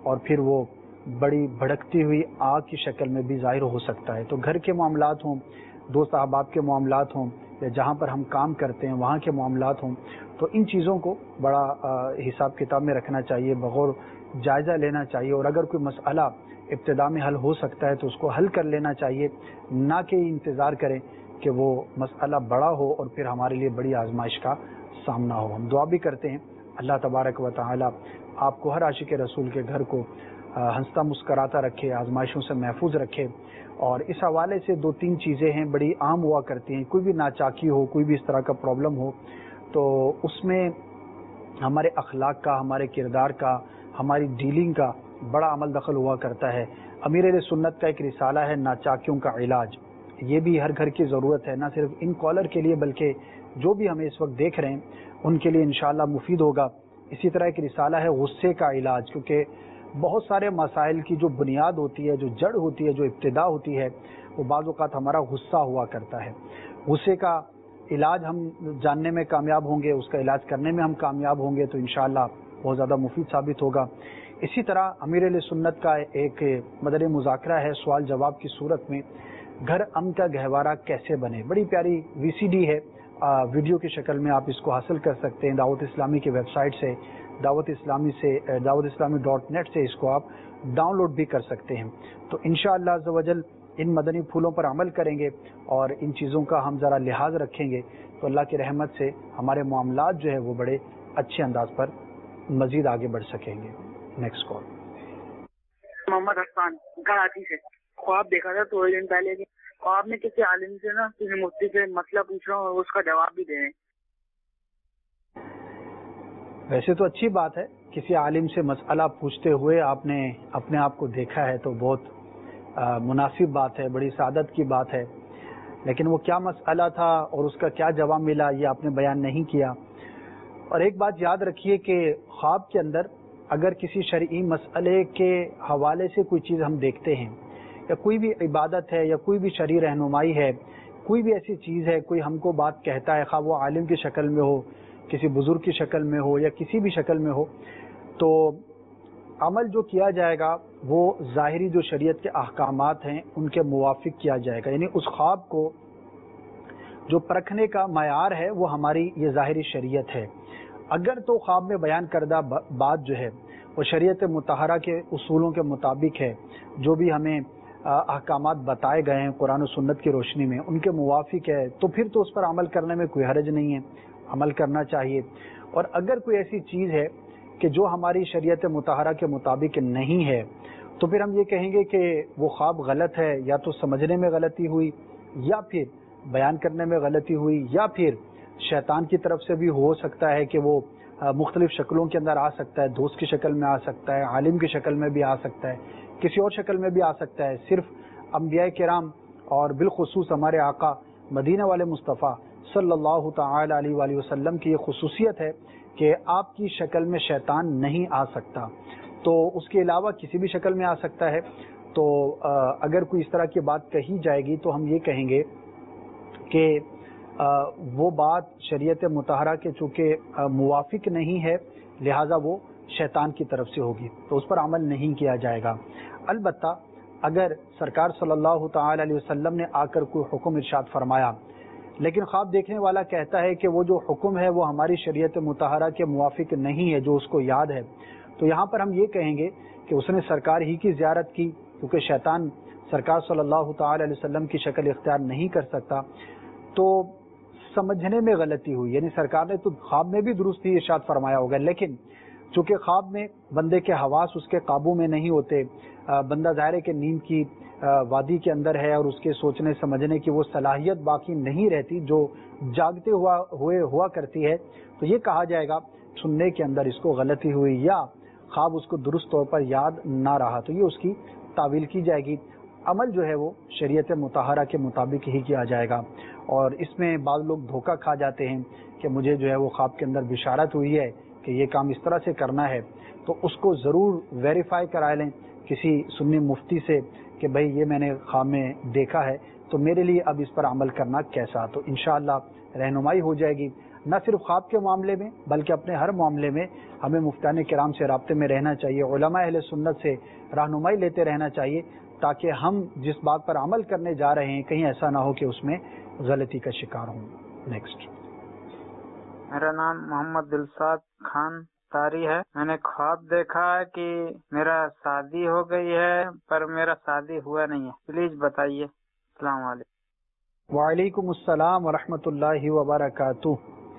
اور پھر وہ بڑی بھڑکتی ہوئی آگ کی شکل میں بھی ظاہر ہو سکتا ہے. تو گھر کے معاملات ہوں، دوست احباب کے معاملات ہوں، یا جہاں پر ہم کام کرتے ہیں وہاں کے معاملات ہوں، تو ان چیزوں کو بڑا حساب کتاب میں رکھنا چاہیے، بغور جائزہ لینا چاہیے. اور اگر کوئی مسئلہ ابتدا میں حل ہو سکتا ہے تو اس کو حل کر لینا چاہیے، نہ کہ انتظار کریں کہ وہ مسئلہ بڑا ہو اور پھر ہمارے لیے بڑی آزمائش کا سامنا ہو. ہم دعا بھی کرتے ہیں اللہ تبارک و تعالی آپ کو، ہر عاشق رسول کے گھر کو ہنستا مسکراتا رکھے، آزمائشوں سے محفوظ رکھے. اور اس حوالے سے دو تین چیزیں ہیں بڑی عام ہوا کرتی ہیں. کوئی بھی ناچاکی ہو، کوئی بھی اس طرح کا پرابلم ہو، تو اس میں ہمارے اخلاق کا، ہمارے کردار کا، ہماری ڈیلنگ کا بڑا عمل دخل ہوا کرتا ہے. امیر اہل سنت کا ایک رسالہ ہے ناچاکیوں کا علاج، یہ بھی ہر گھر کی ضرورت ہے، نہ صرف ان کالر کے لیے بلکہ جو بھی ہمیں اس وقت دیکھ رہے ہیں ان کے لیے انشاءاللہ مفید ہوگا. اسی طرح ایک رسالہ ہے غصے کا علاج، کیونکہ بہت سارے مسائل کی جو بنیاد ہوتی ہے، جو جڑ ہوتی ہے، جو ابتدا ہوتی ہے، وہ بعض اوقات ہمارا غصہ ہوا کرتا ہے. غصے کا علاج ہم جاننے میں کامیاب ہوں گے، اس کا علاج کرنے میں ہم کامیاب ہوں گے تو انشاءاللہ بہت زیادہ مفید ثابت ہوگا. اسی طرح امیر اہل سنت کا ایک مدنی مذاکرہ ہے سوال جواب کی صورت میں، گھر امن کا گہوارہ کیسے بنے. بڑی پیاری وی سی ڈی ہے، ویڈیو کی شکل میں آپ اس کو حاصل کر سکتے ہیں دعوت اسلامی کی ویب سائٹ سے، دعوت اسلامی سے دعوت اسلامی ڈاٹ نیٹ سے اس کو آپ ڈاؤن لوڈ بھی کر سکتے ہیں. تو انشاءاللہ عز و جل ان مدنی پھولوں پر عمل کریں گے اور ان چیزوں کا ہم ذرا لحاظ رکھیں گے تو اللہ کی رحمت سے ہمارے معاملات جو ہے وہ بڑے اچھے انداز پر مزید آگے بڑھ سکیں گے. Next call. محمد حسان کراچی سے. خواب دیکھا تھا تھوڑے دن پہلے کہ خواب میں کسی عالم سے نا کسی مفتی سے مسئلہ پوچھ رہا ہوں اور اس کا جواب بھی دے رہے ہیں. ویسے تو اچھی بات ہے، کسی عالم سے مسئلہ پوچھتے ہوئے آپ نے اپنے آپ کو دیکھا ہے تو بہت مناسب بات ہے، بڑی سعادت کی بات ہے. لیکن وہ کیا مسئلہ تھا اور اس کا کیا جواب ملا یہ آپ نے بیان نہیں کیا. اور ایک بات یاد رکھیے کہ خواب کے اندر اگر کسی شرعی مسئلے کے حوالے سے کوئی چیز ہم دیکھتے ہیں، یا کوئی بھی عبادت ہے یا کوئی بھی شرعی رہنمائی ہے، کوئی بھی ایسی چیز ہے، کوئی ہم کو بات کہتا ہے، خواہ وہ عالم کی شکل میں ہو، کسی بزرگ کی شکل میں ہو یا کسی بھی شکل میں ہو، تو عمل جو کیا جائے گا وہ ظاہری جو شریعت کے احکامات ہیں ان کے موافق کیا جائے گا. یعنی اس خواب کو جو پرکھنے کا معیار ہے وہ ہماری یہ ظاہری شریعت ہے. اگر تو خواب میں بیان کردہ بات جو ہے وہ شریعت مطہرہ کے اصولوں کے مطابق ہے، جو بھی ہمیں احکامات بتائے گئے ہیں قرآن و سنت کی روشنی میں ان کے موافق ہے، تو پھر تو اس پر عمل کرنے میں کوئی حرج نہیں ہے، عمل کرنا چاہیے. اور اگر کوئی ایسی چیز ہے کہ جو ہماری شریعت مطہرہ کے مطابق نہیں ہے تو پھر ہم یہ کہیں گے کہ وہ خواب غلط ہے، یا تو سمجھنے میں غلطی ہوئی، یا پھر بیان کرنے میں غلطی ہوئی، یا پھر شیطان کی طرف سے بھی ہو سکتا ہے کہ وہ مختلف شکلوں کے اندر آ سکتا ہے، دوست کی شکل میں آ سکتا ہے، عالم کی شکل میں بھی آ سکتا ہے، کسی اور شکل میں بھی آ سکتا ہے. صرف انبیاء کرام اور بالخصوص ہمارے آقا مدینہ والے مصطفیٰ صلی اللہ تعالی علیہ وآلہ وسلم کی یہ خصوصیت ہے کہ آپ کی شکل میں شیطان نہیں آ سکتا، تو اس کے علاوہ کسی بھی شکل میں آ سکتا ہے. تو اگر کوئی اس طرح کی بات کہی جائے گی تو ہم یہ کہیں گے کہ وہ بات شریعت مطہرہ کے چونکہ موافق نہیں ہے لہٰذا وہ شیطان کی طرف سے ہوگی، تو اس پر عمل نہیں کیا جائے گا. البتہ اگر سرکار صلی اللہ تعالی علیہ وسلم نے آ کر کوئی حکم ارشاد فرمایا لیکن خواب دیکھنے والا کہتا ہے کہ وہ جو حکم ہے وہ ہماری شریعت مطہرہ کے موافق نہیں ہے جو اس کو یاد ہے، تو یہاں پر ہم یہ کہیں گے کہ اس نے سرکار ہی کی زیارت کی، کیونکہ شیطان سرکار صلی اللہ تعالی علیہ وسلم کی شکل اختیار نہیں کر سکتا. تو سمجھنے میں غلطی ہوئی، یعنی سرکار نے تو خواب میں بھی درست ہی ارشاد فرمایا ہوگا، لیکن چونکہ خواب میں بندے کے حواس اس کے قابو میں نہیں ہوتے، بندہ ظاہر ہے کہ نیند کی وادی کے اندر ہے اور اس کے سوچنے سمجھنے کی وہ صلاحیت باقی نہیں رہتی جو جاگتے ہوا ہوئے ہوا کرتی ہے، تو یہ کہا جائے گا سننے کے اندر اس کو غلطی ہوئی یا خواب اس کو درست طور پر یاد نہ رہا، تو یہ اس کی تعویل کی جائے گی. عمل جو ہے وہ شریعت مطہرہ کے مطابق ہی کیا جائے گا. اور اس میں بعض لوگ دھوکہ کھا جاتے ہیں کہ مجھے جو ہے وہ خواب کے اندر بشارت ہوئی ہے کہ یہ کام اس طرح سے کرنا ہے، تو اس کو ضرور ویریفائی کرا لیں کسی سنی مفتی سے کہ بھائی یہ میں نے خواب میں دیکھا ہے تو میرے لیے اب اس پر عمل کرنا کیسا. تو انشاءاللہ رہنمائی ہو جائے گی، نہ صرف خواب کے معاملے میں بلکہ اپنے ہر معاملے میں ہمیں مفتیان کرام سے رابطے میں رہنا چاہیے، علماء اہل سنت سے رہنمائی لیتے رہنا چاہیے، تاکہ ہم جس بات پر عمل کرنے جا رہے ہیں کہیں ایسا نہ ہو کہ اس میں غلطی کا شکار ہوں. نیکسٹ. میرا نام محمد دلشاد خان تاری ہے. میں نے خواب دیکھا ہے کہ میرا شادی ہو گئی ہے پر میرا شادی ہوا نہیں ہے. پلیز بتائیے. السلام علیکم. وعلیکم السلام ورحمۃ اللہ وبرکاتہ.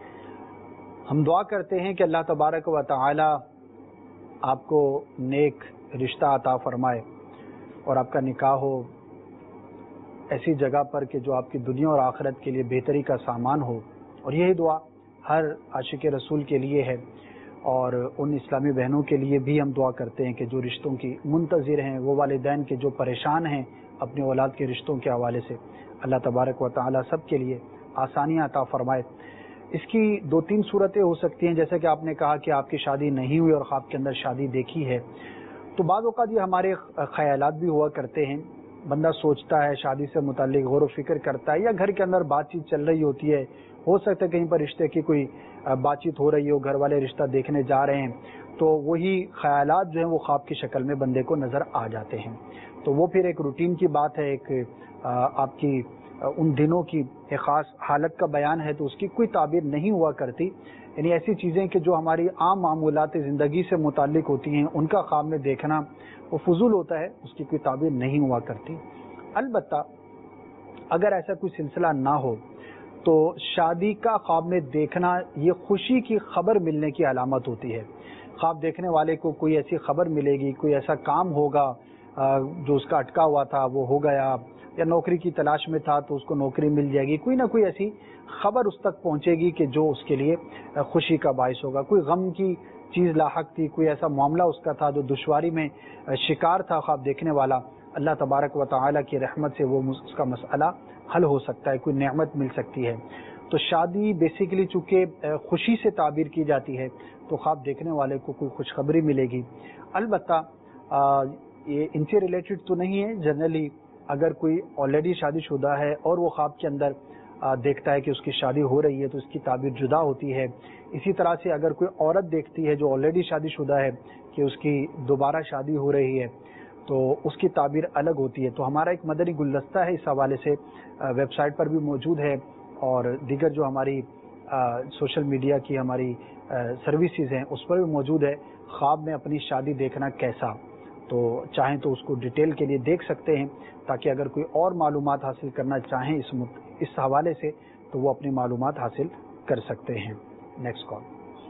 ہم دعا کرتے ہیں کہ اللہ تبارک و تعالی آپ کو نیک رشتہ عطا فرمائے اور آپ کا نکاح ہو ایسی جگہ پر کہ جو آپ کی دنیا اور آخرت کے لیے بہتری کا سامان ہو. اور یہی دعا ہر عاشق رسول کے لیے ہے، اور ان اسلامی بہنوں کے لیے بھی ہم دعا کرتے ہیں کہ جو رشتوں کی منتظر ہیں، وہ والدین کے جو پریشان ہیں اپنے اولاد کے رشتوں کے حوالے سے، اللہ تبارک و تعالی سب کے لیے آسانیاں عطا فرمائے. اس کی دو تین صورتیں ہو سکتی ہیں، جیسے کہ آپ نے کہا کہ آپ کی شادی نہیں ہوئی اور خواب کے اندر شادی دیکھی ہے. تو بعض اوقات یہ ہمارے خیالات بھی ہوا کرتے ہیں. بندہ سوچتا ہے، شادی سے متعلق غور و فکر کرتا ہے، یا گھر کے اندر بات چیت چل رہی ہوتی ہے، ہو سکتا ہے کہیں پر رشتے کی کوئی بات چیت ہو رہی ہو، گھر والے رشتہ دیکھنے جا رہے ہیں، تو وہی خیالات جو ہیں وہ خواب کی شکل میں بندے کو نظر آ جاتے ہیں. تو وہ پھر ایک روٹین کی بات ہے، ایک آپ کی ان دنوں کی ایک خاص حالت کا بیان ہے، تو اس کی کوئی تعبیر نہیں ہوا کرتی. یعنی ایسی چیزیں کہ جو ہماری عام معمولات زندگی سے متعلق ہوتی ہیں، ان کا خواب میں دیکھنا وہ فضول ہوتا ہے، اس کی کوئی تعبیر نہیں ہوا کرتی. البتہ اگر ایسا کوئی سلسلہ نہ ہو تو شادی کا خواب میں دیکھنا یہ خوشی کی خبر ملنے کی علامت ہوتی ہے. خواب دیکھنے والے کو کوئی ایسی خبر ملے گی، کوئی ایسا کام ہوگا جو اس کا اٹکا ہوا تھا وہ ہو گیا، یا نوکری کی تلاش میں تھا تو اس کو نوکری مل جائے گی، کوئی نہ کوئی ایسی خبر اس تک پہنچے گی کہ جو اس کے لیے خوشی کا باعث ہوگا. کوئی غم کی چیز لاحق تھی، کوئی ایسا معاملہ اس کا تھا جو دشواری میں شکار تھا خواب دیکھنے والا، اللہ تبارک و تعالی کی رحمت سے وہ اس کا مسئلہ حل ہو سکتا ہے، کوئی نعمت مل سکتی ہے. تو شادی بیسیکلی چونکہ خوشی سے تعبیر کی جاتی ہے تو خواب دیکھنے والے کو کوئی خوشخبری ملے گی. البتہ یہ ان سے ریلیٹڈ تو نہیں ہے. جنرلی اگر کوئی آلریڈی شادی شدہ ہے اور وہ خواب کے اندر دیکھتا ہے کہ اس کی شادی ہو رہی ہے تو اس کی تعبیر جدا ہوتی ہے. اسی طرح سے اگر کوئی عورت دیکھتی ہے جو آلریڈی شادی شدہ ہے کہ اس کی دوبارہ شادی ہو رہی ہے تو اس کی تعبیر الگ ہوتی ہے. تو ہمارا ایک مدنی گلدستہ ہے اس حوالے سے، ویب سائٹ پر بھی موجود ہے، اور دیگر جو ہماری سوشل میڈیا کی ہماری سروسز ہیں اس پر بھی موجود ہے. خواب میں اپنی شادی دیکھنا کیسا، تو چاہیں تو اس کو ڈیٹیل کے لیے دیکھ سکتے ہیں، تاکہ اگر کوئی اور معلومات حاصل کرنا چاہیں اس اس حوالے سے تو وہ اپنی معلومات حاصل کر سکتے ہیں. Next call.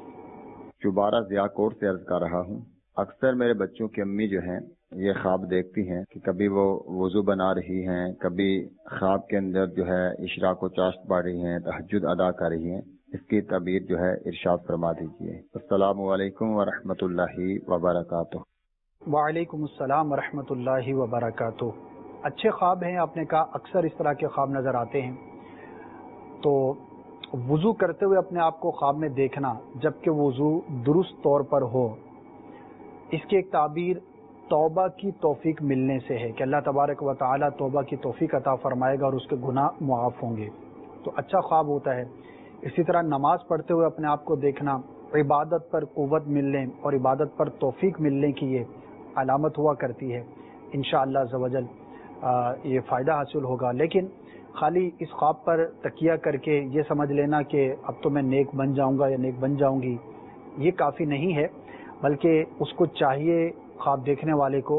دوبارہ ضیاء کوٹ سے عرض کر رہا ہوں. اکثر میرے بچوں کی امی جو ہیں یہ خواب دیکھتی ہیں کہ کبھی وہ وضو بنا رہی ہیں، کبھی خواب کے اندر جو ہے اشراق و چاشت پڑھ رہی ہیں، تہجد ادا کر رہی ہیں. اس کی تعبیر جو ہے ارشاد فرما دیجیے. السلام علیکم ورحمۃ اللہ وبرکاتہ. وعلیکم السلام ورحمۃ اللہ وبرکاتہ. اچھے خواب ہیں، آپ نے کہا اکثر اس طرح کے خواب نظر آتے ہیں. تو وضو کرتے ہوئے اپنے آپ کو خواب میں دیکھنا جبکہ وضو درست طور پر ہو، اس کی ایک تعبیر توبہ کی توفیق ملنے سے ہے کہ اللہ تبارک و تعالی توبہ کی توفیق عطا فرمائے گا اور اس کے گناہ معاف ہوں گے، تو اچھا خواب ہوتا ہے. اسی طرح نماز پڑھتے ہوئے اپنے آپ کو دیکھنا عبادت پر قوت ملنے اور عبادت پر توفیق ملنے کی یہ علامت ہوا کرتی ہے. انشاءاللہ عز و جل یہ فائدہ حاصل ہوگا. لیکن خالی اس خواب پر تکیہ کر کے یہ سمجھ لینا کہ اب تو میں نیک بن جاؤں گا یا نیک بن جاؤں گی، یہ کافی نہیں ہے، بلکہ اس کو چاہیے خواب دیکھنے والے کو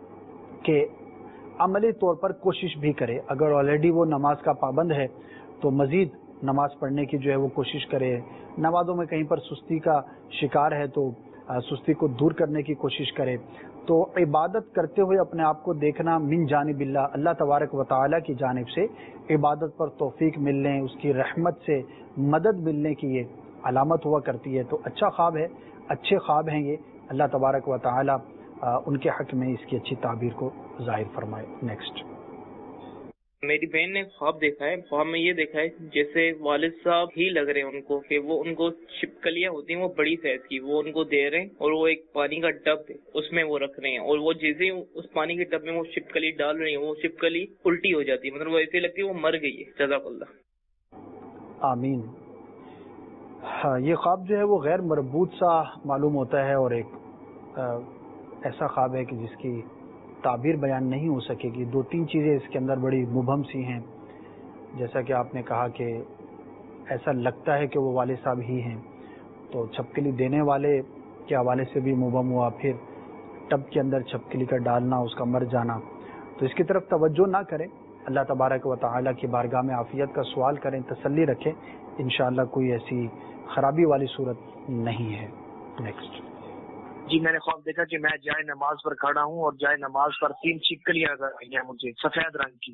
کہ عملی طور پر کوشش بھی کرے. اگر آلریڈی وہ نماز کا پابند ہے تو مزید نماز پڑھنے کی جو ہے وہ کوشش کرے. نمازوں میں کہیں پر سستی کا شکار ہے تو سستی کو دور کرنے کی کوشش کرے. تو عبادت کرتے ہوئے اپنے آپ کو دیکھنا من جانب اللہ، اللہ تبارک و تعالی کی جانب سے عبادت پر توفیق ملنے، اس کی رحمت سے مدد ملنے کی یہ علامت ہوا کرتی ہے. تو اچھا خواب ہے، اچھے خواب ہیں یہ. اللہ تبارک و تعالی ان کے حق میں اس کی اچھی تعبیر کو ظاہر فرمائے. نیکسٹ. میری بہن نے خواب دیکھا ہے، خواب میں یہ دیکھا ہے جیسے والد صاحب ہی لگ رہے ہیں ان کو، کہ وہ ان کو چھپکلیاں ہوتی ہیں وہ بڑی سائز کی، وہ ان کو دے رہے ہیں اور وہ ایک پانی کا ٹب ہے اس میں وہ رکھ رہے ہیں، اور وہ جیسے اس پانی کے ٹب میں وہ چھپکلی ڈال رہی ہیں وہ چھپکلی الٹی ہو جاتی ہے، مطلب وہ ایسے لگتی ہے وہ مر گئی ہے۔ جزاک اللہ۔ آمین۔ ہاں، یہ خواب جو ہے وہ غیر مربوط سا معلوم ہوتا ہے اور ایک ایسا خواب ہے کہ جس کی تعبیر بیان نہیں ہو سکے گی۔ دو تین چیزیں اس کے اندر بڑی مبہم سی ہیں، جیسا کہ آپ نے کہا کہ ایسا لگتا ہے کہ وہ والد صاحب ہی ہیں، تو چھپکلی دینے والے کے حوالے سے بھی مبہم ہوا، پھر ٹب کے اندر چھپکلی کا ڈالنا، اس کا مر جانا، تو اس کی طرف توجہ نہ کریں، اللہ تبارک و تعالیٰ کی بارگاہ میں عافیت کا سوال کریں، تسلی رکھیں، انشاءاللہ کوئی ایسی خرابی والی صورت نہیں ہے۔ نیکسٹ۔ جی میں نے خواب دیکھا کہ میں جائے نماز پر کھڑا ہوں اور جائے نماز پر تین چھپکلیاں نظر آئی ہیں مجھے سفید رنگ کی۔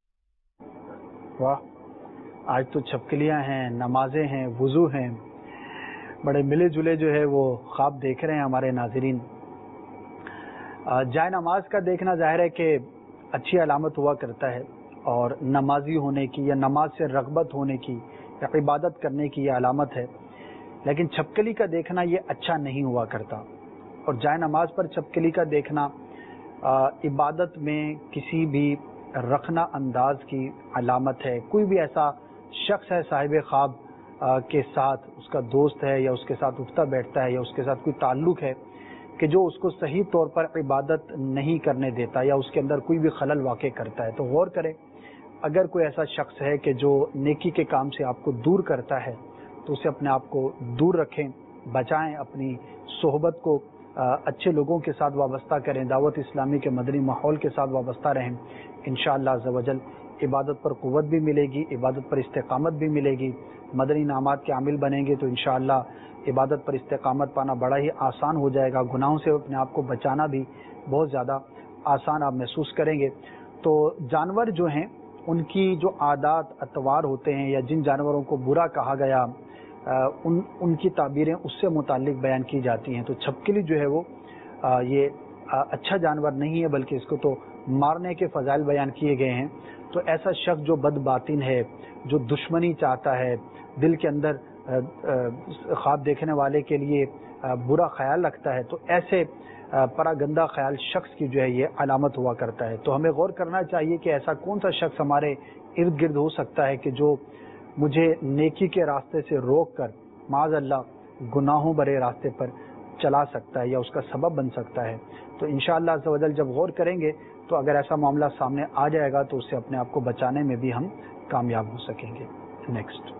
واہ، آج تو چھپکلیاں ہیں، نمازیں ہیں، وضو ہیں، بڑے ملے جلے جو ہے وہ خواب دیکھ رہے ہیں ہمارے ناظرین۔ جائے نماز کا دیکھنا ظاہر ہے کہ اچھی علامت ہوا کرتا ہے، اور نمازی ہونے کی یا نماز سے رغبت ہونے کی یا عبادت کرنے کی یہ علامت ہے، لیکن چھپکلی کا دیکھنا یہ اچھا نہیں ہوا کرتا، اور جائے نماز پر چھپکلی کا دیکھنا عبادت میں کسی بھی رکھنا انداز کی علامت ہے۔ کوئی بھی ایسا شخص ہے صاحب خواب کے ساتھ، اس کا دوست ہے یا اس کے ساتھ اٹھتا بیٹھتا ہے یا اس کے ساتھ کوئی تعلق ہے کہ جو اس کو صحیح طور پر عبادت نہیں کرنے دیتا یا اس کے اندر کوئی بھی خلل واقع کرتا ہے، تو غور کریں، اگر کوئی ایسا شخص ہے کہ جو نیکی کے کام سے آپ کو دور کرتا ہے تو اسے اپنے آپ کو دور رکھیں، بچائیں، اپنی صحبت کو اچھے لوگوں کے ساتھ وابستہ کریں، دعوت اسلامی کے مدنی ماحول کے ساتھ وابستہ رہیں، انشاءاللہ عز و جل عبادت پر قوت بھی ملے گی، عبادت پر استقامت بھی ملے گی، مدنی انعامات کے عامل بنیں گے تو انشاءاللہ عبادت پر استقامت پانا بڑا ہی آسان ہو جائے گا، گناہوں سے اپنے آپ کو بچانا بھی بہت زیادہ آسان آپ محسوس کریں گے۔ تو جانور جو ہیں ان کی جو عادات اطوار ہوتے ہیں یا جن جانوروں کو برا کہا گیا ان ان کی تعبیریں اس سے متعلق بیان کی جاتی ہیں، تو چھپکلی جو ہے وہ یہ اچھا جانور نہیں ہے، بلکہ اس کو تو مارنے کے فضائل بیان کیے گئے ہیں۔ تو ایسا شخص جو بد باطن ہے، جو دشمنی چاہتا ہے، دل کے اندر خواب دیکھنے والے کے لیے برا خیال رکھتا ہے، تو ایسے پرا گندہ خیال شخص کی جو ہے یہ علامت ہوا کرتا ہے۔ تو ہمیں غور کرنا چاہیے کہ ایسا کون سا شخص ہمارے ارد گرد ہو سکتا ہے کہ جو مجھے نیکی کے راستے سے روک کر معاذ اللہ گناہوں بھرے راستے پر چلا سکتا ہے یا اس کا سبب بن سکتا ہے۔ تو انشاءاللہ عز و جل جب غور کریں گے تو اگر ایسا معاملہ سامنے آ جائے گا تو اس سے اپنے آپ کو بچانے میں بھی ہم کامیاب ہو سکیں گے۔ نیکسٹ۔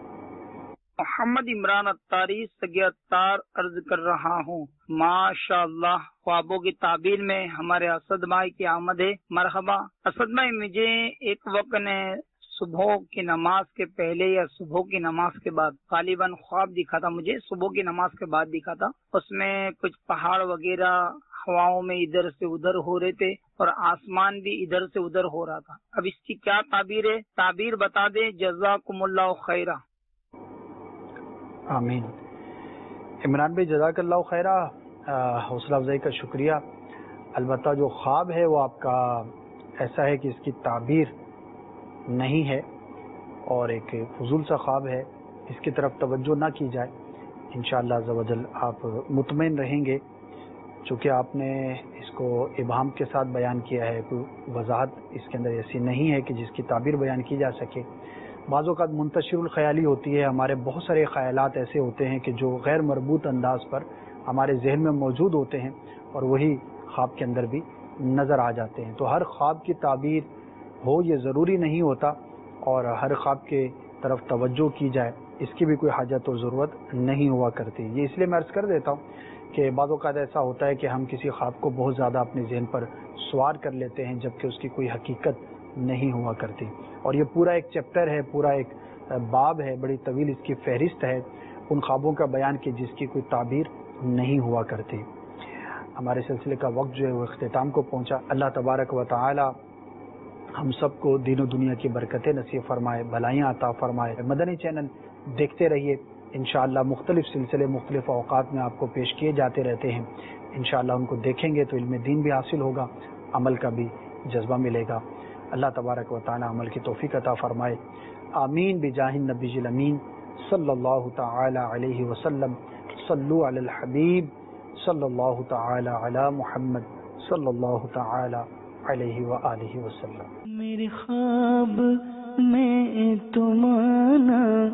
محمد عمران اتاری سگیتار عرض کر رہا ہوں، ماشاء اللہ خوابوں کی تعبیر میں ہمارے اسد بھائی کی آمد ہے۔ مرحبا اسد بھائی، مجھے ایک وقت نے صبح کی نماز کے پہلے یا صبح کی نماز کے بعد غالباً خواب دکھا تھا، مجھے صبح کی نماز کے بعد دکھا تھا، اس میں کچھ پہاڑ وغیرہ ہواؤں میں ادھر سے ادھر ہو رہے تھے اور آسمان بھی ادھر سے ادھر ہو رہا تھا۔ اب اس کی کیا تعبیر ہے؟ تعبیر بتا دیں، جزاکم اللہ خیرہ۔ آمین۔ عمران بھائی جزاک اللہ خیرہ، حوصلہ افزائی کا شکریہ۔ البتہ جو خواب ہے وہ آپ کا ایسا ہے کہ اس کی تعبیر نہیں ہے اور ایک فضول سا خواب ہے، اس کی طرف توجہ نہ کی جائے۔ انشاءاللہ عز و جل آپ مطمئن رہیں گے، چونکہ آپ نے اس کو ابہام کے ساتھ بیان کیا ہے، کوئی وضاحت اس کے اندر ایسی نہیں ہے کہ جس کی تعبیر بیان کی جا سکے۔ بعض اوقات منتشر الخیالی ہوتی ہے، ہمارے بہت سارے خیالات ایسے ہوتے ہیں کہ جو غیر مربوط انداز پر ہمارے ذہن میں موجود ہوتے ہیں اور وہی خواب کے اندر بھی نظر آ جاتے ہیں۔ تو ہر خواب کی تعبیر ہو یہ ضروری نہیں ہوتا، اور ہر خواب کے طرف توجہ کی جائے اس کی بھی کوئی حاجت اور ضرورت نہیں ہوا کرتی۔ یہ اس لیے میں عرض کر دیتا ہوں کہ بعض اوقات ایسا ہوتا ہے کہ ہم کسی خواب کو بہت زیادہ اپنے ذہن پر سوار کر لیتے ہیں جبکہ اس کی کوئی حقیقت نہیں ہوا کرتی، اور یہ پورا ایک چیپٹر ہے، پورا ایک باب ہے، بڑی طویل اس کی فہرست ہے ان خوابوں کا بیان کی جس کی کوئی تعبیر نہیں ہوا کرتی۔ ہمارے سلسلے کا وقت جو ہے وہ اختتام کو پہنچا۔ اللہ تبارک و تعالی ہم سب کو دین و دنیا کی برکتیں نصیب فرمائے، بھلائیاں عطا فرمائے۔ مدنی چینل دیکھتے رہیے، انشاءاللہ مختلف سلسلے مختلف اوقات میں آپ کو پیش کیے جاتے رہتے ہیں، انشاءاللہ ان کو دیکھیں گے تو علم دین بھی حاصل ہوگا، عمل کا بھی جذبہ ملے گا۔ اللہ تبارک و تعالی عمل کی توفیق عطا فرمائے. آمین بجاہ النبی الامین صلی اللہ تعالی علیہ وسلم. صلو علی الحبیب صلی اللہ تعالی علی محمد صلی اللہ تعالی علیہ وآلہ وسلم. میرے خواب میں تمہارا